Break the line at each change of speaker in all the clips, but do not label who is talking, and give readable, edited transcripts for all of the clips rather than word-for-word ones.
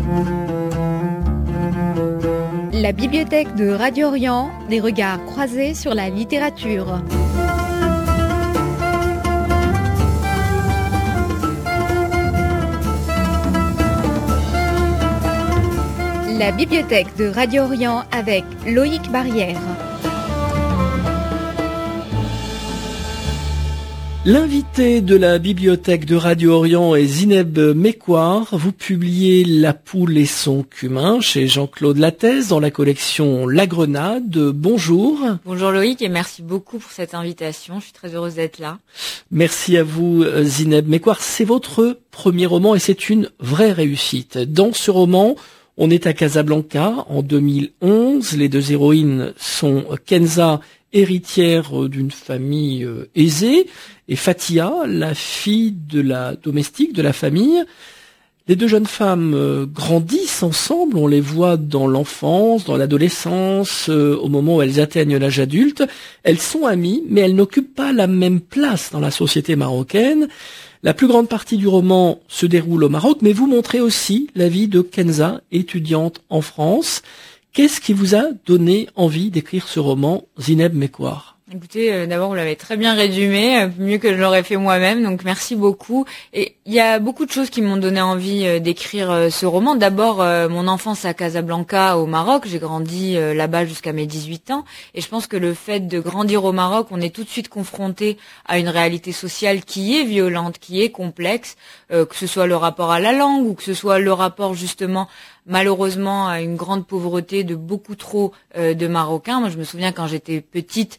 La bibliothèque de Radio Orient, des regards croisés sur la littérature. La bibliothèque de Radio Orient avec Loïc Barrière.
L'invité de la bibliothèque de Radio Orient est Zineb Mecouar. Vous publiez La poule et son cumin chez Jean-Claude Lattès dans la collection La Grenade. Bonjour.
Bonjour Loïc et merci beaucoup pour cette invitation. Je suis très heureuse d'être là.
Merci à vous Zineb Mecouar. C'est votre premier roman et c'est une vraie réussite. Dans ce roman, on est à Casablanca en 2011. Les deux héroïnes sont Kenza, héritière d'une famille aisée, et Fatia, la fille de la domestique de la famille. Les deux jeunes femmes grandissent ensemble, on les voit dans l'enfance, dans l'adolescence, au moment où elles atteignent l'âge adulte. Elles sont amies, mais elles n'occupent pas la même place dans la société marocaine. La plus grande partie du roman se déroule au Maroc, mais vous montrez aussi la vie de Kenza, étudiante en France. Qu'est-ce qui vous a donné envie d'écrire ce roman, Zineb Mecouar ?
Écoutez, d'abord vous l'avez très bien résumé, mieux que je l'aurais fait moi-même, donc merci beaucoup. Et il y a beaucoup de choses qui m'ont donné envie d'écrire ce roman. D'abord, mon enfance à Casablanca au Maroc, j'ai grandi là-bas jusqu'à mes 18 ans, et je pense que le fait de grandir au Maroc, on est tout de suite confronté à une réalité sociale qui est violente, qui est complexe, que ce soit le rapport à la langue ou que ce soit le rapport justement malheureusement à une grande pauvreté de beaucoup trop de Marocains. Moi, je me souviens quand j'étais petite,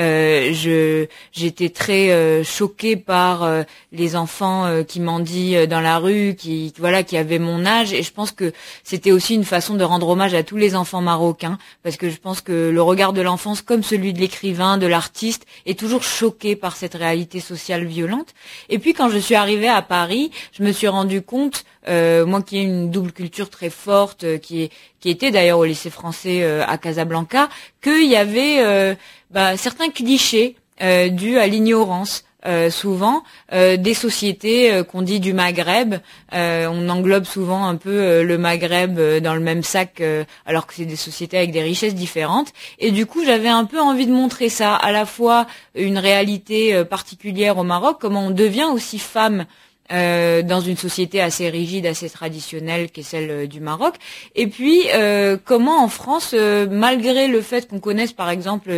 j'étais très choquée par les enfants qui mendient dans la rue, qui avaient mon âge. Et je pense que c'était aussi une façon de rendre hommage à tous les enfants marocains, parce que je pense que le regard de l'enfance, comme celui de l'écrivain, de l'artiste, est toujours choqué par cette réalité sociale violente. Et puis quand je suis arrivée à Paris, je me suis rendu compte, moi qui ai une double culture très forte, qui était d'ailleurs au lycée français à Casablanca, qu'il y avait certains clichés dus à l'ignorance. Souvent des sociétés qu'on dit du Maghreb, on englobe souvent un peu le Maghreb dans le même sac, alors que c'est des sociétés avec des richesses différentes. Et du coup, j'avais un peu envie de montrer ça, à la fois une réalité particulière au Maroc, comment on devient aussi femme dans une société assez rigide, assez traditionnelle qu'est celle du Maroc, et puis comment en France, malgré le fait qu'on connaisse par exemple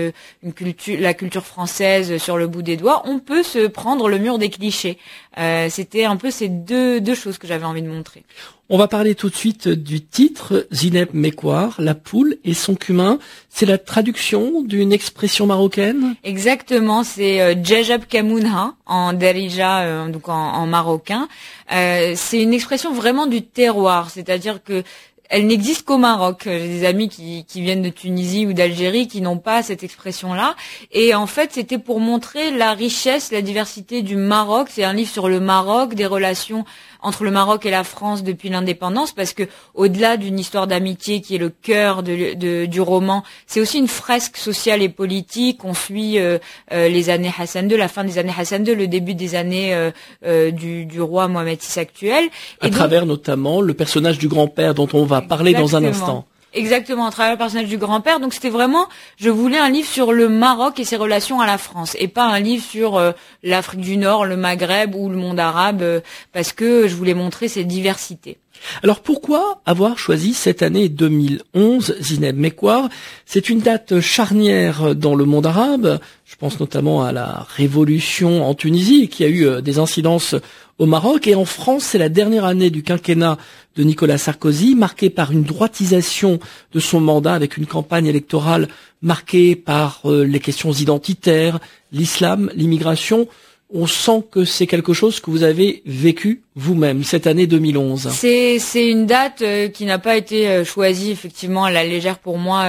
la culture française sur le bout des doigts, on peut se prendre le mur des clichés. C'était un peu ces deux choses que j'avais envie de montrer.
On va parler tout de suite du titre, Zineb Mecouar, La poule et son cumin. C'est la traduction d'une expression marocaine ?
Exactement, c'est Djajab Kamounha en Darija, donc en marocain. C'est une expression vraiment du terroir, c'est-à-dire que elle n'existe qu'au Maroc. J'ai des amis qui viennent de Tunisie ou d'Algérie qui n'ont pas cette expression-là. Et en fait, c'était pour montrer la richesse, la diversité du Maroc. C'est un livre sur le Maroc, des relations entre le Maroc et la France depuis l'indépendance, parce que au-delà d'une histoire d'amitié qui est le cœur du roman, c'est aussi une fresque sociale et politique. On suit les années Hassan II, la fin des années Hassan II, le début des années du roi Mohamed VI actuel.
À travers notamment le personnage du grand-père dont on va parler dans un instant.
Exactement, à travers le personnage du grand-père. Donc c'était vraiment, je voulais un livre sur le Maroc et ses relations à la France, et pas un livre sur l'Afrique du Nord, le Maghreb ou le monde arabe, parce que je voulais montrer ces diversités.
Alors pourquoi avoir choisi cette année 2011, Zineb Mecouar ? C'est une date charnière dans le monde arabe. Je pense notamment à la révolution en Tunisie qui a eu des incidences au Maroc. Et en France, c'est la dernière année du quinquennat de Nicolas Sarkozy, marquée par une droitisation de son mandat avec une campagne électorale marquée par les questions identitaires, l'islam, l'immigration. On sent que c'est quelque chose que vous avez vécu vous-même cette année 2011.
C'est une date qui n'a pas été choisie effectivement à la légère pour moi.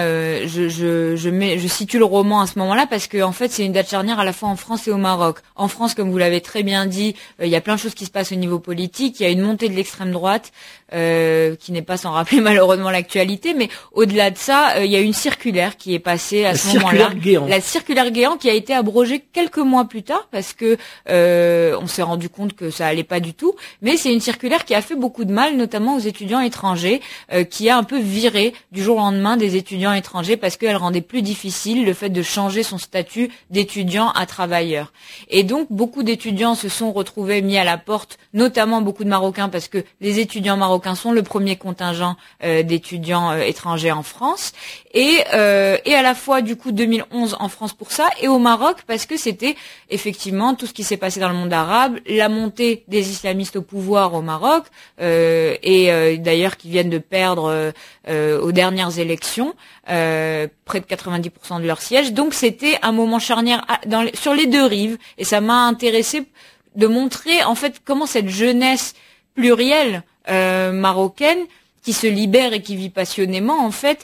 Je situe le roman à ce moment-là parce que en fait c'est une date charnière à la fois en France et au Maroc. En France, comme vous l'avez très bien dit, il y a plein de choses qui se passent au niveau politique. Il y a une montée de l'extrême droite qui n'est pas sans rappeler malheureusement l'actualité, mais au-delà de ça, il y a une circulaire qui est passée à ce moment-là. La circulaire Guéant qui a été abrogée quelques mois plus tard parce que on s'est rendu compte que ça allait pas du tout. Mais c'est une circulaire qui a fait beaucoup de mal, notamment aux étudiants étrangers, qui a un peu viré du jour au lendemain des étudiants étrangers parce qu'elle rendait plus difficile le fait de changer son statut d'étudiant à travailleur. Et donc, beaucoup d'étudiants se sont retrouvés mis à la porte, notamment beaucoup de Marocains, parce que les étudiants marocains sont le premier contingent d'étudiants étrangers en France. Et à la fois, du coup, 2011 en France pour ça, et au Maroc parce que c'était effectivement tout ce qui s'est passé dans le monde arabe, la montée des islamistes au pouvoir au Maroc, et d'ailleurs qui viennent de perdre aux dernières élections près de 90% de leurs sièges. Donc c'était un moment charnière sur les deux rives, et ça m'a intéressé de montrer en fait comment cette jeunesse plurielle marocaine qui se libère et qui vit passionnément, en fait,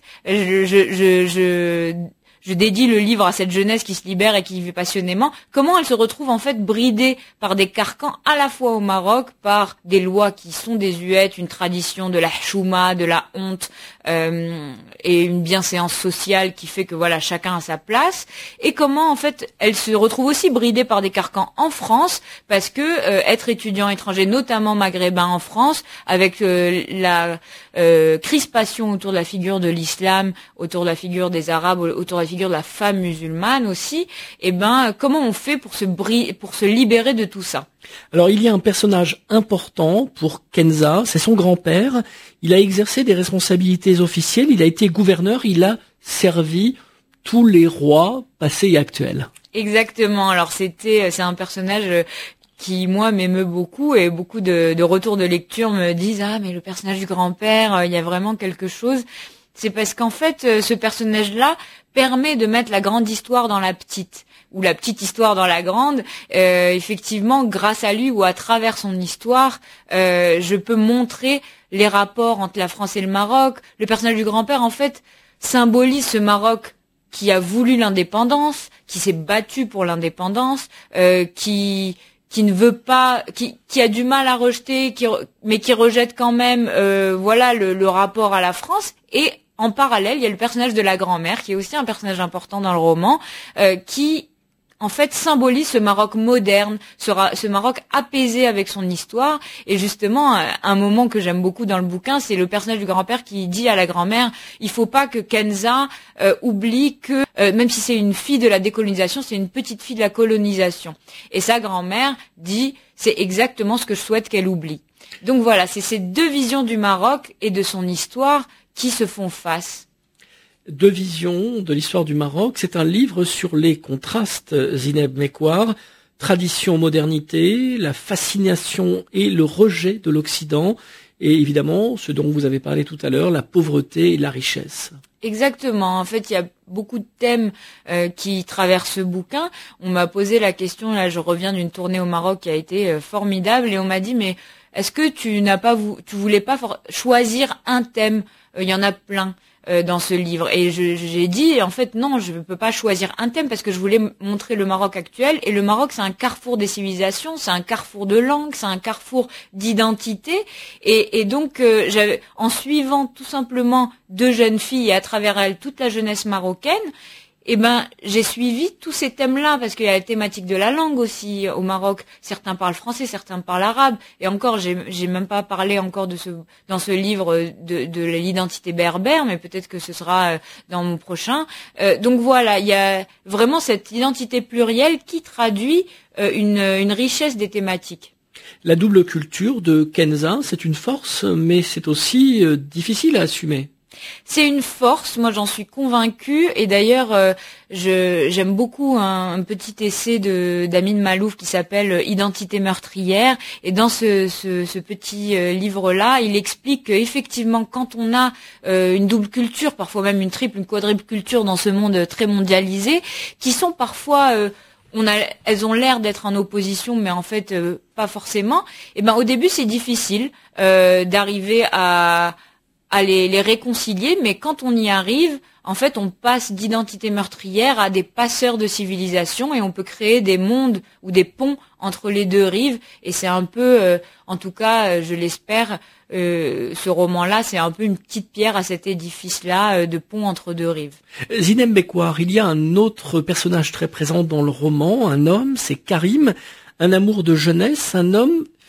je dédie le livre à cette jeunesse qui se libère et qui vit passionnément, comment elle se retrouve en fait bridée par des carcans à la fois au Maroc, par des lois qui sont désuètes, une tradition de la chouma, de la honte, et une bienséance sociale qui fait que voilà, chacun a sa place, et comment en fait elle se retrouve aussi bridée par des carcans en France, parce que être étudiant étranger, notamment maghrébin en France, avec la crispation autour de la figure de l'islam, autour de la figure des Arabes, autour de la figure de la femme musulmane aussi, et comment on fait pour se libérer de tout ça?
Alors il y a un personnage important pour Kenza, c'est son grand-père. Il a exercé des responsabilités officielles, il a été gouverneur, il a servi tous les rois passés et actuels.
Exactement. Alors c'est un personnage qui moi m'émeut beaucoup, et beaucoup de retours de lecture me disent mais le personnage du grand-père, il y a vraiment quelque chose. C'est parce qu'en fait ce personnage-là permet de mettre la grande histoire dans la petite, ou la petite histoire dans la grande. Effectivement, grâce à lui ou à travers son histoire, je peux montrer les rapports entre la France et le Maroc. Le personnage du grand-père, en fait, symbolise ce Maroc qui a voulu l'indépendance, qui s'est battu pour l'indépendance, qui ne veut pas, qui a du mal à rejeter, mais qui rejette quand même, le rapport à la France. Et en parallèle, il y a le personnage de la grand-mère, qui est aussi un personnage important dans le roman, qui en fait symbolise ce Maroc moderne, ce Maroc apaisé avec son histoire. Et justement, un moment que j'aime beaucoup dans le bouquin, c'est le personnage du grand-père qui dit à la grand-mère: il faut pas que Kenza oublie que même si c'est une fille de la décolonisation, c'est une petite fille de la colonisation. Et sa grand-mère dit: c'est exactement ce que je souhaite qu'elle oublie. Donc voilà, c'est ces deux visions du Maroc et de son histoire qui se font face.
Deux visions de l'histoire du Maroc. C'est un livre sur les contrastes, Zineb Mecouar, tradition, modernité, la fascination et le rejet de l'Occident, et évidemment, ce dont vous avez parlé tout à l'heure, la pauvreté et la richesse.
Exactement. En fait, il y a beaucoup de thèmes qui traversent ce bouquin. On m'a posé la question, là je reviens d'une tournée au Maroc qui a été formidable, et on m'a dit: mais est-ce que tu voulais pas choisir un thème? Il y en a plein dans ce livre. Et j'ai dit, en fait, non, je ne peux pas choisir un thème, parce que je voulais montrer le Maroc actuel. Et le Maroc, c'est un carrefour des civilisations, c'est un carrefour de langues, c'est un carrefour d'identité. Et donc, en suivant tout simplement deux jeunes filles et à travers elles toute la jeunesse marocaine, j'ai suivi tous ces thèmes-là, parce qu'il y a la thématique de la langue aussi au Maroc. Certains parlent français, certains parlent arabe. Et encore, j'ai même pas parlé encore dans ce livre de l'identité berbère, mais peut-être que ce sera dans mon prochain. Donc voilà, il y a vraiment cette identité plurielle qui traduit une richesse des thématiques.
La double culture de Kenza, c'est une force, mais c'est aussi difficile à assumer.
C'est une force, moi j'en suis convaincue, et d'ailleurs j'aime beaucoup un petit essai d'Amin Malouf qui s'appelle Identité meurtrière, et dans ce petit livre-là, il explique qu'effectivement quand on a une double culture, parfois même une triple, une quadruple culture dans ce monde très mondialisé, qui sont parfois elles ont l'air d'être en opposition, mais en fait pas forcément, au début c'est difficile d'arriver à les réconcilier, mais quand on y arrive, en fait, on passe d'identité meurtrière à des passeurs de civilisation, et on peut créer des mondes ou des ponts entre les deux rives. Et c'est un peu, en tout cas, je l'espère, ce roman-là, c'est un peu une petite pierre à cet édifice-là de pont entre deux rives.
Zineb Mecouar, il y a un autre personnage très présent dans le roman, un homme, c'est Karim, un amour de jeunesse, un homme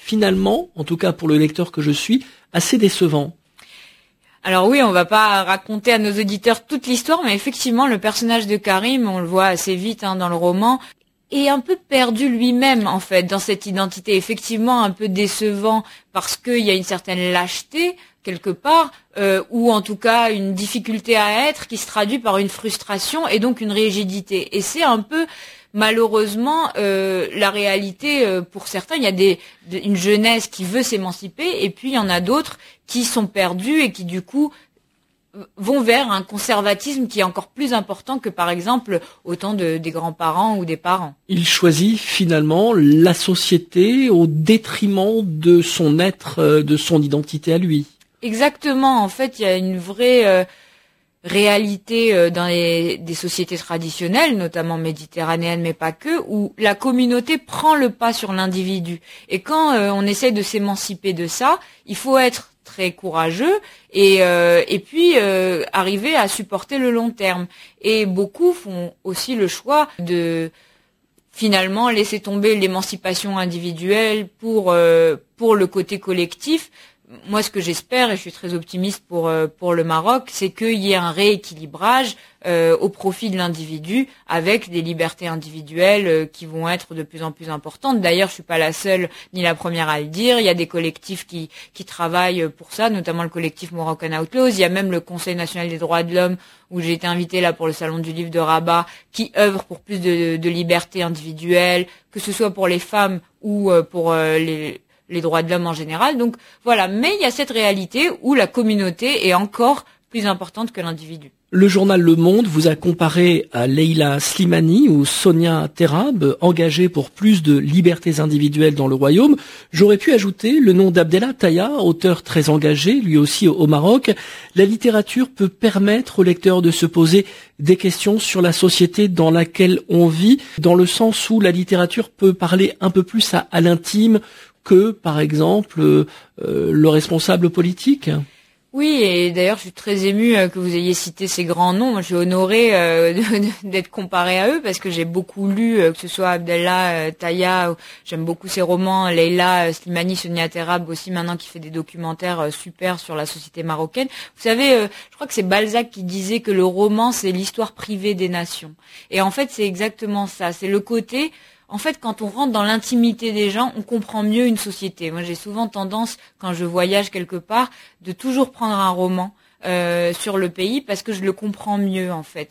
finalement, en tout cas pour le lecteur que je suis, assez décevant.
Alors oui, on va pas raconter à nos auditeurs toute l'histoire, mais effectivement, le personnage de Karim, on le voit assez vite dans le roman, est un peu perdu lui-même, en fait, dans cette identité. Effectivement, un peu décevant parce qu'il y a une certaine lâcheté, quelque part, ou en tout cas une difficulté à être qui se traduit par une frustration et donc une rigidité. Et c'est un peu... Malheureusement, la réalité pour certains, il y a une jeunesse qui veut s'émanciper et puis il y en a d'autres qui sont perdus et qui du coup vont vers un conservatisme qui est encore plus important que par exemple au temps des grands-parents ou des parents.
Il choisit finalement la société au détriment de son être, de son identité à lui.
Exactement, en fait, il y a une vraie... réalité dans des sociétés traditionnelles, notamment méditerranéennes, mais pas que, où la communauté prend le pas sur l'individu. Et quand on essaie de s'émanciper de ça, il faut être très courageux et puis arriver à supporter le long terme. Et beaucoup font aussi le choix de finalement laisser tomber l'émancipation individuelle pour le côté collectif. Moi, ce que j'espère, et je suis très optimiste pour le Maroc, c'est qu'il y ait un rééquilibrage au profit de l'individu, avec des libertés individuelles qui vont être de plus en plus importantes. D'ailleurs, je suis pas la seule ni la première à le dire. Il y a des collectifs qui travaillent pour ça, notamment le collectif Moroccan Outlaws. Il y a même le Conseil national des droits de l'homme, où j'ai été invitée là pour le salon du livre de Rabat, qui œuvre pour plus de liberté individuelle, que ce soit pour les femmes ou pour les droits de l'homme en général. Donc voilà, mais il y a cette réalité où la communauté est encore plus importante que l'individu.
Le journal Le Monde vous a comparé à Leila Slimani ou Sonia Terab, engagées pour plus de libertés individuelles dans le royaume. J'aurais pu ajouter le nom d'Abdellah Taïa, auteur très engagé, lui aussi au Maroc. La littérature peut permettre au lecteur de se poser des questions sur la société dans laquelle on vit, dans le sens où la littérature peut parler un peu plus à l'intime que, par exemple, le responsable politique.
Oui, et d'ailleurs, je suis très émue que vous ayez cité ces grands noms. Moi, je suis honorée d'être comparée à eux parce que j'ai beaucoup lu, que ce soit Abdellah Taïa, j'aime beaucoup ses romans, Leila Slimani, Sonia Terab aussi maintenant qui fait des documentaires super sur la société marocaine. Vous savez, je crois que c'est Balzac qui disait que le roman, c'est l'histoire privée des nations. Et en fait, c'est exactement ça. C'est le côté... En fait, quand on rentre dans l'intimité des gens, on comprend mieux une société. Moi, j'ai souvent tendance, quand je voyage quelque part, de toujours prendre un roman sur le pays parce que je le comprends mieux, en fait.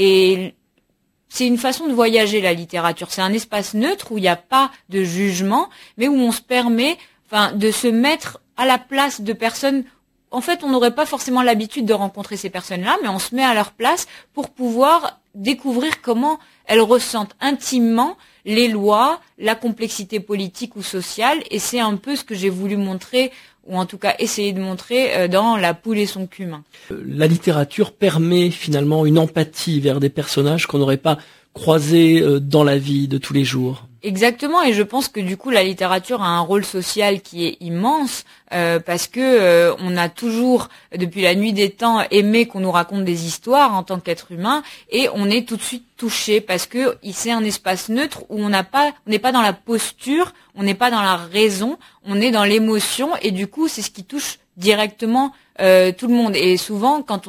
Et c'est une façon de voyager, la littérature. C'est un espace neutre où il n'y a pas de jugement, mais où on se permet, de se mettre à la place de personnes. En fait, on n'aurait pas forcément l'habitude de rencontrer ces personnes-là, mais on se met à leur place pour pouvoir découvrir comment elles ressentent intimement les lois, la complexité politique ou sociale, et c'est un peu ce que j'ai voulu montrer, ou en tout cas essayer de montrer dans La poule et son cumin.
La littérature permet finalement une empathie vers des personnages qu'on n'aurait pas croisés dans la vie de tous les jours.
Exactement, et je pense que du coup la littérature a un rôle social qui est immense parce que on a toujours depuis la nuit des temps aimé qu'on nous raconte des histoires en tant qu'être humain et on est tout de suite touché parce que c'est un espace neutre où on n'est pas dans la posture, on n'est pas dans la raison, on est dans l'émotion et du coup c'est ce qui touche directement tout le monde. Et souvent, quand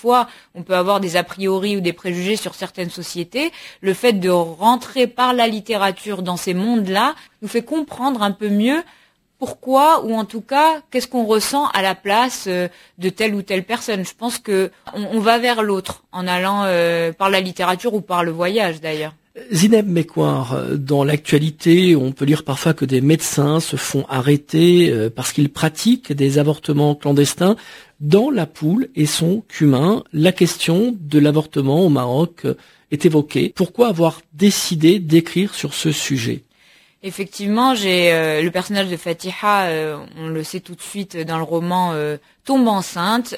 on peut avoir des a priori ou des préjugés sur certaines sociétés, le fait de rentrer par la littérature dans ces mondes-là nous fait comprendre un peu mieux pourquoi, ou en tout cas, qu'est-ce qu'on ressent à la place de telle ou telle personne. Je pense que on va vers l'autre en allant par la littérature ou par le voyage d'ailleurs.
Zineb Mekouar, dans l'actualité, on peut lire parfois que des médecins se font arrêter parce qu'ils pratiquent des avortements clandestins. Dans La poule et son cumin, la question de l'avortement au Maroc est évoquée. Pourquoi avoir décidé d'écrire sur ce sujet ?
Effectivement, j'ai le personnage de Fatiha, on le sait tout de suite dans le roman, tombe enceinte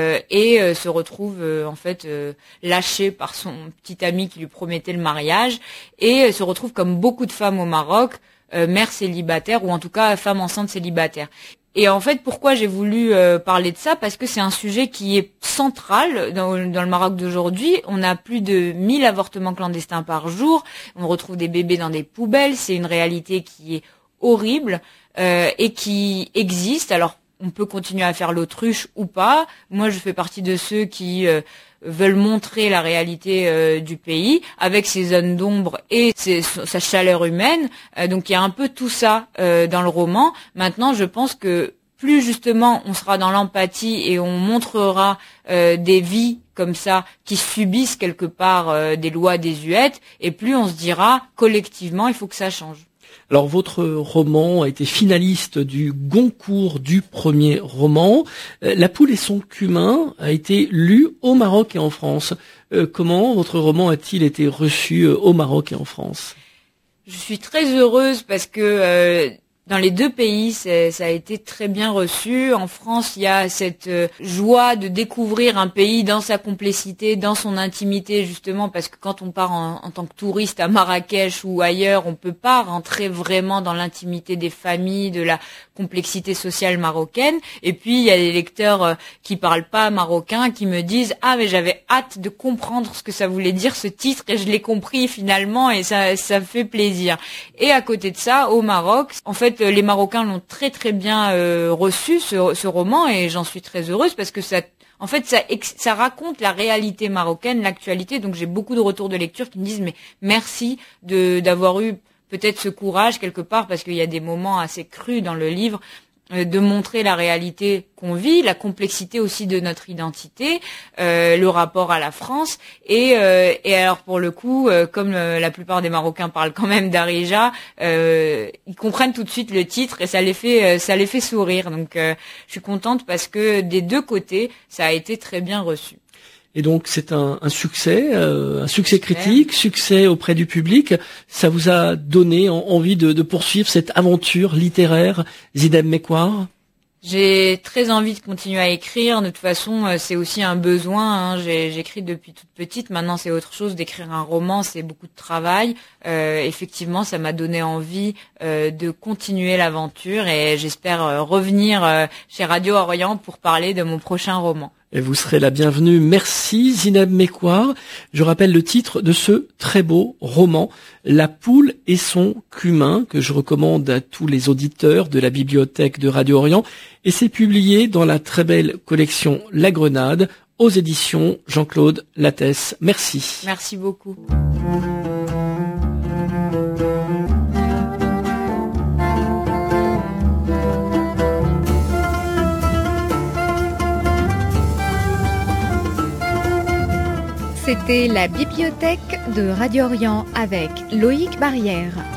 et se retrouve en fait lâchée par son petit ami qui lui promettait le mariage et se retrouve comme beaucoup de femmes au Maroc, mère célibataire ou en tout cas femme enceinte célibataire. Et en fait, pourquoi j'ai voulu parler de ça ? Parce que c'est un sujet qui est central dans le Maroc d'aujourd'hui. On a plus de 1000 avortements clandestins par jour. On retrouve des bébés dans des poubelles. C'est une réalité qui est horrible. et qui existent. Alors, on peut continuer à faire l'autruche ou pas. Moi, je fais partie de ceux qui veulent montrer la réalité du pays avec ses zones d'ombre et sa chaleur humaine. Donc, il y a un peu tout ça dans le roman. Maintenant, je pense que plus justement on sera dans l'empathie et on montrera des vies comme ça qui subissent quelque part des lois désuètes, et plus on se dira collectivement il faut que ça change.
Alors votre roman a été finaliste du Goncourt du premier roman. La poule et son cumin a été lu au Maroc et en France. Comment votre roman a-t-il été reçu au Maroc et en France ?
Je suis très heureuse parce que dans les deux pays, ça a été très bien reçu. En France, il y a cette joie de découvrir un pays dans sa complexité, dans son intimité, justement, parce que quand on part en tant que touriste à Marrakech ou ailleurs, on peut pas rentrer vraiment dans l'intimité des familles, de la complexité sociale marocaine. Et puis, il y a des lecteurs qui parlent pas marocain, qui me disent « Ah, mais j'avais hâte de comprendre ce que ça voulait dire, ce titre, et je l'ai compris finalement, et ça me fait plaisir. » Et à côté de ça, au Maroc, en fait, les Marocains l'ont très très bien reçu ce roman, et j'en suis très heureuse parce que ça raconte la réalité marocaine, l'actualité. Donc j'ai beaucoup de retours de lecture qui me disent mais merci d'avoir eu peut-être ce courage quelque part, parce qu'il y a des moments assez crus dans le livre, de montrer la réalité qu'on vit, la complexité aussi de notre identité, le rapport à la France, et alors pour le coup, comme la plupart des Marocains parlent quand même d'Arija, ils comprennent tout de suite le titre et ça les fait sourire. Donc je suis contente parce que des deux côtés, ça a été très bien reçu.
Et donc c'est un succès critique, succès auprès du public. Ça vous a donné envie de poursuivre cette aventure littéraire, Zineb Mecouar ?
J'ai très envie de continuer à écrire. De toute façon, c'est aussi un besoin. J'écris depuis toute petite. Maintenant, c'est autre chose. D'écrire un roman, c'est beaucoup de travail. Effectivement, ça m'a donné envie de continuer l'aventure, et j'espère revenir chez Radio Orient pour parler de mon prochain roman.
Et vous serez la bienvenue. Merci Zineb Mecouar. Je rappelle le titre de ce très beau roman, La poule et son cumin, que je recommande à tous les auditeurs de la bibliothèque de Radio Orient. Et c'est publié dans la très belle collection La Grenade, aux éditions Jean-Claude Lattès. Merci.
Merci beaucoup.
C'était la bibliothèque de Radio Orient avec Loïc Barrière.